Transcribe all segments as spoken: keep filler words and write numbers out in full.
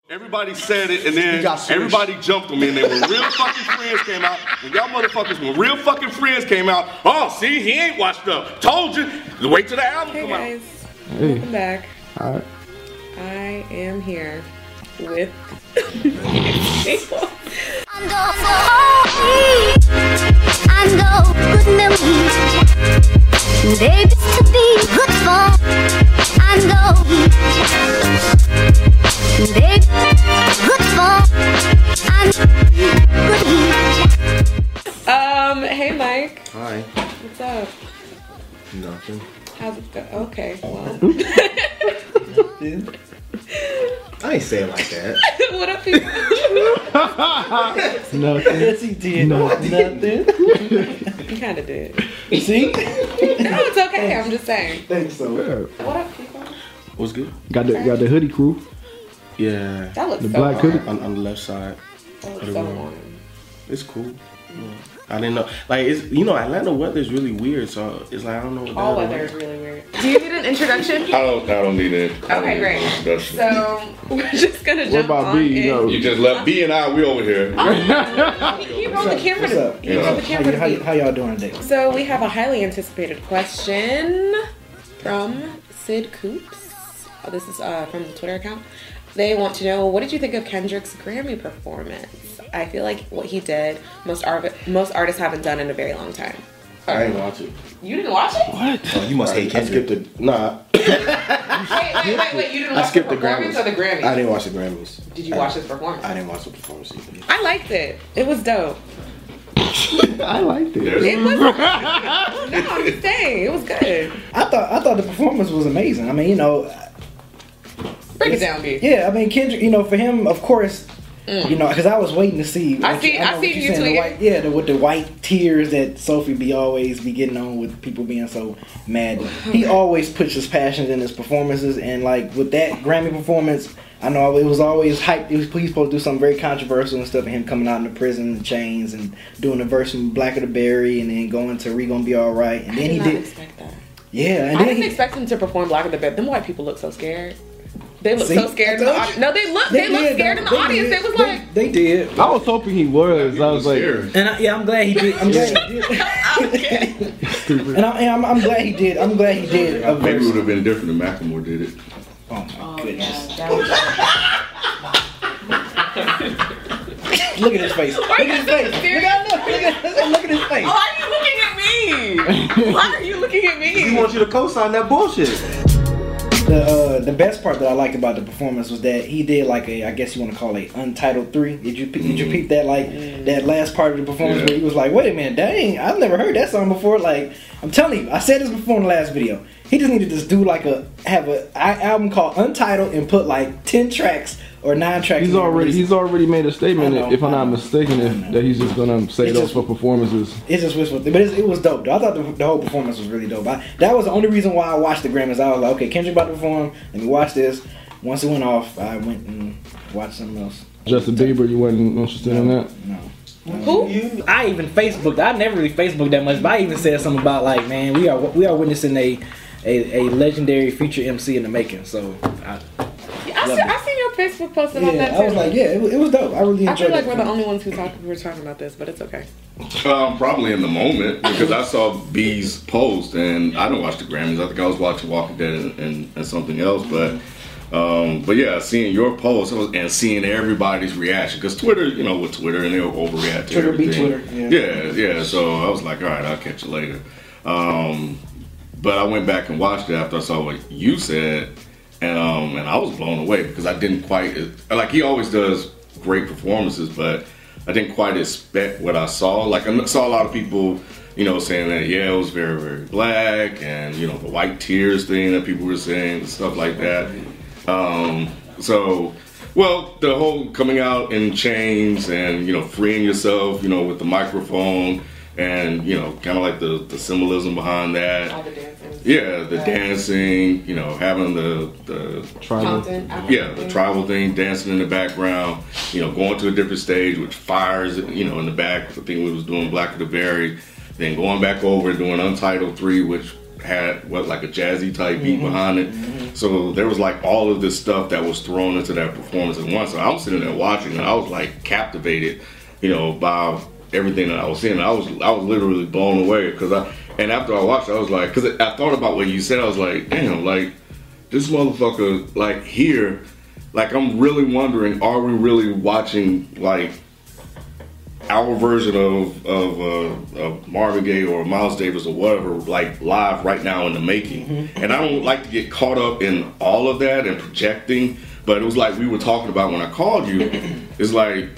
Everybody said it, and then everybody jumped on me, and then when Real Fucking Friends came out, and y'all motherfuckers, when Real Fucking Friends came out, oh, see, he ain't watched up. Told you. Wait till the album hey come guys. out. Hey. Welcome back. All right. I am here with I know good memories, baby, to be good for. I know, baby, good for. I good. Um, hey Mike. Hi. What's up? Nothing. How's it go? Okay, well. I ain't say it like that. What up, people? Nothing. Yes, he did. Nothing. Nothing. You kind of did. See? No, it's okay. I'm just saying. Thanks so. What up, people? What's good? Got the got the hoodie crew. Yeah. That looks The so black hard. hoodie. On, on the left side. That looks of the so room. hard. It's cool. Yeah. I didn't know. Like, it's, you know, Atlanta weather is really weird, so it's like, I don't know what the All hell weather it is really weird. Do you need an introduction? I don't, I don't need it. Okay, great. So we're just gonna What jump about on B? You in. know, You just left B and I, we over here. He, he rolled the camera. What's To, up? he rolled the How, camera. y- how, To y- how y'all doing today? So we have a highly anticipated question from Sid Coops. Oh, this is uh, from the Twitter account. They want to know, what did you think of Kendrick's Grammy performance? I feel like what he did, most art- most artists haven't done in a very long time. I didn't watch it. You didn't watch it? what? Oh, you must hate Kendrick. I skipped the, nah. Wait, wait, wait, wait. You didn't I watch skipped the the performance Grammys. or the Grammys? I didn't watch the Grammys. Did you I, watch his performance? I didn't watch the performance either. I liked it. It was dope. I liked it. It was. No, I'm just saying. It was good. I thought I thought the performance was amazing. I mean, you know, Break it down, B. yeah. I mean, Kendrick. You know, for him, of course. You know, because I was waiting to see. I see- I know see what you you're saying, the tweeting. white, yeah, the, with the white tears that Sophie be always be getting on with people being so mad. He always puts his passions in his performances, and like with that Grammy performance, I know it was always hyped. It was, he's supposed to do something very controversial and stuff, and him coming out in the prison and chains and doing the verse from Black of the Berry, and then going to "We Gonna Be All Right," and I then did he not did. expect that. Yeah, and I then didn't he, expect him to perform Black of the Bed. Them white people look so scared. They look See? so scared in the I told audience. No, they look. They, look did, scared in the they audience. did. They was They- like, they did. I was hoping he was. I was like, Scared. And I, yeah, I'm glad he did. I'm glad he did. stupid. And, I, and I'm, I'm glad he did. I'm glad he did. A Maybe it verse. would have been different if Macklemore did it. Oh my goodness! that was. Look at his face. Look at his face. Look at look, look at look at his face. Why are you looking at me? Why are you looking at He me? wants you to co-sign that bullshit. The uh, the best part that I liked about the performance was that he did like a, I guess you want to call it Untitled three. Did you pe- did you peep that like that last part of the performance Yeah. where he was like, wait a minute, dang, I've never heard that song before. Like I'm telling you, I said this before in the last video. He just needed to just do like a have a I- album called Untitled and put like ten tracks or nine tracks. He's and already release it. he's already made a statement. I know, if I'm I not know. mistaken, I if, know. that he's just gonna say It's those just- for performances. It's just wishful, but it's, it was dope though. I thought the, the whole performance was really dope. I, that was the only reason why I watched the Grammys. I was like, okay, Kendrick about to perform. Let me watch this. Once it went off, I went and watched something else. Justin Bieber, you wasn't interested in that? No. Who? I even Facebooked. I never really Facebooked that much, but I even said something about like, man, we are we are witnessing a a, a legendary future M C in the making. So, I, I, see, I seen your Facebook post about yeah, that too. I was like, yeah, it, was- it was dope. I really I enjoyed feel like it. we're the only ones who talk, who are talking about this, but it's okay. Um, probably in the moment because I saw B's post and I didn't watch the Grammys. I think I was watching Walking Dead and, and, and something else, but um, but yeah, seeing your post and seeing everybody's reaction because Twitter, you know, with Twitter and they'll overreact to Twitter be everything. Twitter, yeah. yeah, yeah. So I was like, all right, I'll catch you later. Um, but I went back and watched it after I saw what you said, and um, and I was blown away because I didn't quite like he always does great performances, but I didn't quite expect what I saw. Like I saw a lot of people, you know, saying that yeah, it was very, very black, and you know, the white tears thing that people were saying, stuff like that. Um, so, well, the whole coming out in chains and you know, freeing yourself, you know, with the microphone, and you know, kind of like the the symbolism behind that. All the dancing. Yeah, the dancing, you know, having the the Tribal. Compton, yeah, the tribal thing, dancing in the background, you know, going to a different stage with fires, you know, in the back. I think we was doing Black of the Berry, then going back over and doing Untitled three, which had what like a jazzy type beat behind it. So there was like all of this stuff that was thrown into that performance at once. So I was sitting there watching, and I was like captivated, you know, by everything that I was seeing. I was I was literally blown away because I and after I watched, it, I was like, because I thought about what you said. I was like, damn, like this motherfucker, like here, like I'm really wondering, are we really watching like our version of of, uh, of Marvin Gaye or Miles Davis or whatever, like live right now in the making? Mm-hmm. And I don't like to get caught up in all of that and projecting, but it was like we were talking about when I called you. It's like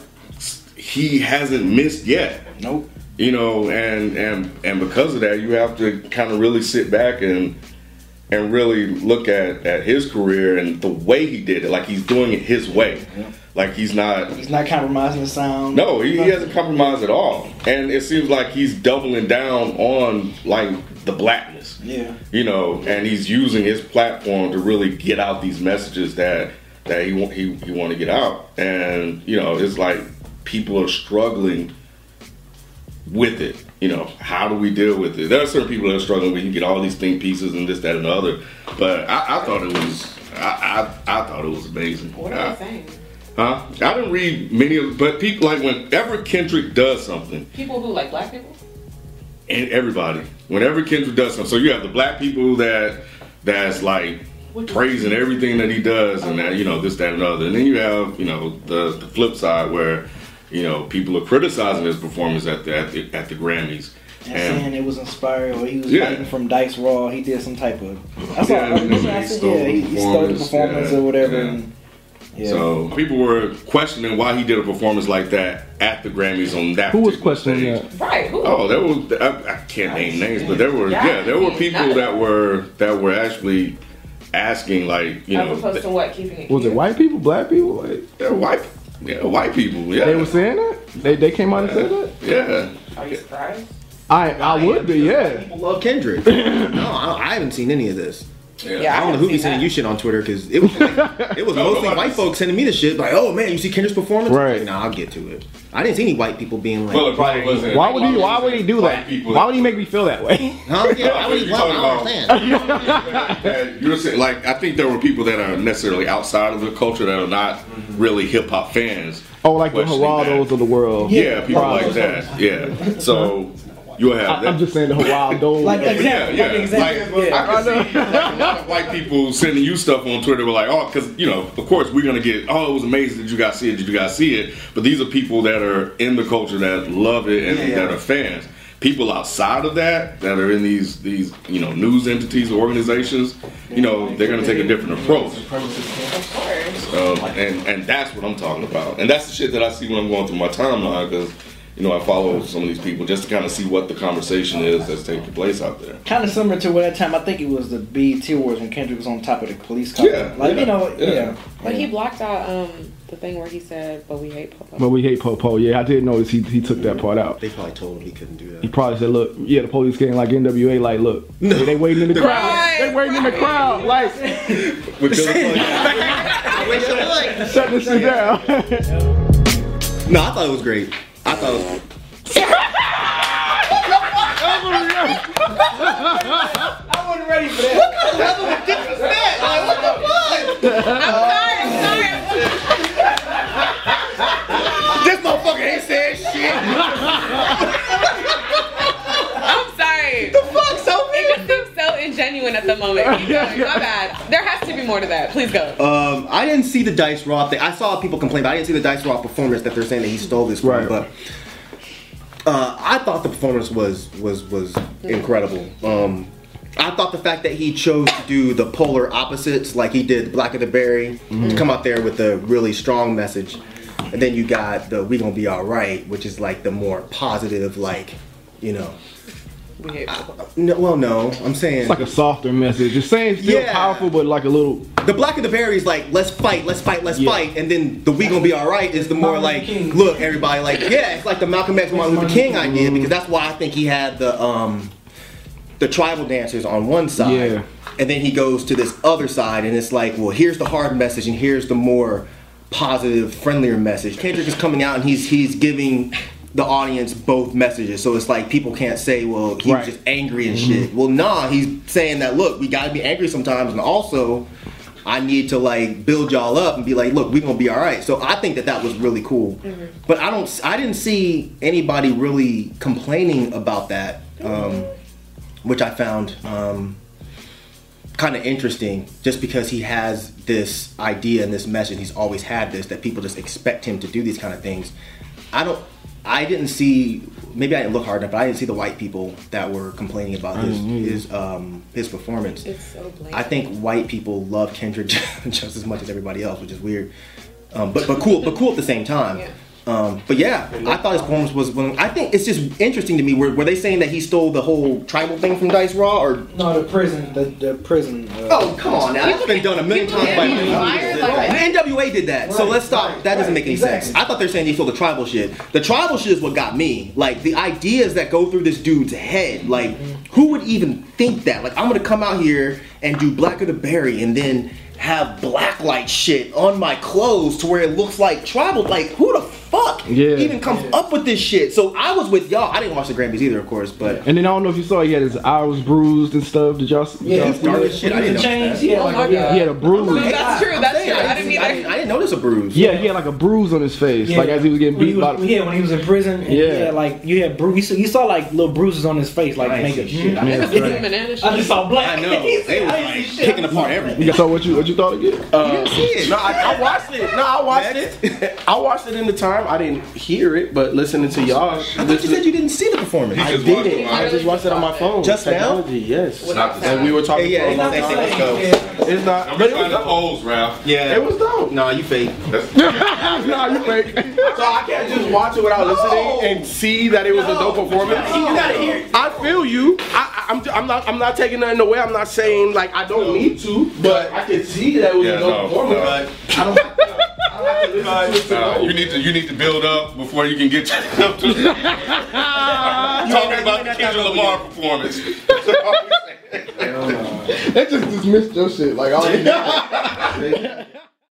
he hasn't missed yet. Nope. You know, and and and because of that, you have to kind of really sit back and and really look at at his career and the way he did it. Like he's doing it his way. Yeah. Like he's not he's not compromising the sound. No, he, he hasn't compromised at all. And it seems like he's doubling down on like the blackness. Yeah. You know, and he's using his platform to really get out these messages that that he want he, he want to get out. And you know, it's like people are struggling with it. You know, how do we deal with it? There are certain people that are struggling. We can get all these think pieces and this, that, and the other. But I, I thought it was I, I I thought it was amazing. What are they saying? Huh? I didn't read many of, but people like whenever Kendrick does something. People who like black people. And everybody, whenever Kendrick does something, so you have the black people that that's like praising everything that he does, and that you know this, that, and the other, and then you have you know the the flip side where you know people are criticizing his performance at the at the, at the Grammys. And, and saying it was inspired, or he was yeah. fighting from Dice Raw. He did some type of. I saw, yeah, I mean, I said, yeah, he, he stole the performance yeah, or whatever. Yeah. And, yeah. So people were questioning why he did a performance like that at the Grammys on that. Who was questioning stage. that? Right. Who? Oh, there was. I, I can't name names, but there were. Yeah, there were people that were that were actually asking, like you know, as opposed to what keeping it. Was cute? it white people, black people? Like, they're white. Yeah, white people. Yeah, they were saying that. They they came out and said that. Yeah. Are you surprised? I I would be. Yeah. People love Kendrick. No, I, I haven't seen any of this. Yeah. Yeah, I don't know who be sending you shit on Twitter because it was like, it was No, mostly nobody- white folks sending me the shit like, oh man, you see Kendrick's performance? Right. Like, nah, I'll get to it. I didn't see any white people being like, Well, it probably wasn't. Why would he? Why would he do that? Why would he make me feel that way? huh? Yeah, I, What was, you well, talking I about? don't understand. And you're saying, like, I think there were people that are necessarily outside of the culture that are not really hip hop fans. Oh, like the questioning Geraldos that. of the world. Yeah, people like that. Yeah. So you'll have I, that. I'm just saying the Geraldos. Like Yeah, example, yeah. like example. Like, yeah. I can see like, a lot of white people sending you stuff on Twitter. Were like, oh, because you know, of course, we're gonna get. Oh, it was amazing. Did you guys see it? Did you guys see it? But these are people that are in the culture that love it and Yeah. that are fans. People outside of that, that are in these these you know news entities or organizations, you know, they're gonna take a different approach. Of course. Um, and and that's what I'm talking about. And that's the shit that I see when I'm going through my timeline because. You know, I follow some of these people just to kind of see what the conversation is that's taking place out there. Kind of similar to what that time, I think it was the B E T Awards when Kendrick was on top of the police car. Yeah, Like, yeah, you know, yeah. yeah. But yeah. he blocked out um the thing where he said, "But we hate Popo." But we hate Popo. Yeah, I did notice he he took that part out. They probably told him he couldn't do He that. probably said, "Look, yeah, the police came like N W A. Like, look, No. they, they waiting in the crowd. Right. They waiting in the crowd. Like, With Killer Plug. shut this shit down." No, I thought it was great. I thought it was I wasn't ready for that. this motherfucker ain't saying shit. I'm sorry. The fuck, Sophie? It just seems so ingenuine at the moment. Keep going. My bad. There has to be more to that. Please go. Um, I didn't see the Dice Raw thing. I saw people complain, but I didn't see the Dice Raw performance that they're saying that he stole this from. Right. But uh, I thought the performance was was was incredible. Um, I thought the fact that he chose to do the polar opposites, like he did Black of the Berry, mm-hmm. to come out there with a really strong message, and then you got the "We Gonna Be All Right," which is like the more positive, like you know. We hate Popo. No, well, no, I'm saying It's like a softer message. It's saying still Yeah. powerful, but like a little. the Black of the Berry is like, let's fight, let's fight, let's Yeah. fight, and then the "We Gonna Be All Right" is the more like, look, everybody, like, yeah, it's like the Malcolm X, Martin Luther King idea, because that's why I think he had the um the tribal dancers on one side, Yeah. and then he goes to this other side, and it's like, well, here's the hard message, and here's the more positive, friendlier message. Kendrick is coming out, and he's he's giving the audience both messages. So it's like people can't say, well, he Right. was just angry and shit. Well, nah, he's saying that, look, we gotta be angry sometimes, and also I need to like build y'all up and be like, look, we're gonna be all right. So I think that that was really cool. Mm-hmm. But I don't, I didn't see anybody really complaining about that, um, which I found um, kind of interesting. Just because he has this idea and this message, he's always had this, that people just expect him to do these kind of things. I don't, I didn't see. Maybe I didn't look hard enough, but I didn't see the white people that were complaining about his his um, his performance. It's so blatant. I think white people love Kendrick just as much as everybody else, which is weird. Um, but but cool, but cool at the same time. Yeah. Um, but yeah, I thought his performance was. Well, I think it's just interesting to me. Were, were they saying that he stole the whole tribal thing from Dice Raw, or? No, the prison, the, the prison. Uh, Oh come on now, that's been done a million times by get fired like that. N W A did that, so Right, let's stop. right, that doesn't right, make any exactly. sense. I thought they were saying he stole the tribal shit. The tribal shit is what got me. Like the ideas that go through this dude's head. Like who would even think that? Like I'm gonna come out here and do Black of the Berry and then have blacklight shit on my clothes to where it looks like tribal. Like who the fuck Yeah. even comes up with this shit? So I was with y'all. I didn't watch the Grammys either, of course, but And then I don't know if you saw, he had his eye was bruised and stuff. Did y'all? Did Yeah, y'all he see started that? shit. I didn't know change. that. Yeah, Oh like, my yeah. He had a bruise. That's true. That's true. I didn't I either. didn't, I didn't notice a bruise. Yeah, he had like a bruise on his face, Yeah. like as he was getting When beat he by. was, yeah, when he was in prison, and Yeah. yeah, like you had bru- you saw, you saw like little bruises on his face, like I ain't make see it. shit. I Yeah. This is some banana shit. I just saw black. I know. They was like picking apart everything. So what you what you thought again? Uh, see it. no, I, I watched it. No, I watched Next. it. I watched it in the time. I didn't hear it, but listening to y'all, I thought you said you didn't see the performance. I just watched didn't. it. I just watched it on my phone. Just now? Technology, yes. Not the And we were talking Yeah, yeah, for a long it's not the time. same. Yeah. It's not, I'm but it trying was to dope. pose, Ralph. Yeah. It was dope. Nah, you fake. Nah, you fake. So I can't just watch it without listening and see that it was a dope performance. You gotta hear it. I feel you. I, I, I'm, I'm not. I'm not taking nothing away. I'm not saying like I don't need to, but I can see that it was Yeah, a dope no, performance. no. But I don't. Have to, I don't have to listen to it to Uh, know. you need to you need to build up before you can get to, up to talking about the Kendrick Lamar performance. They just dismissed your shit like all.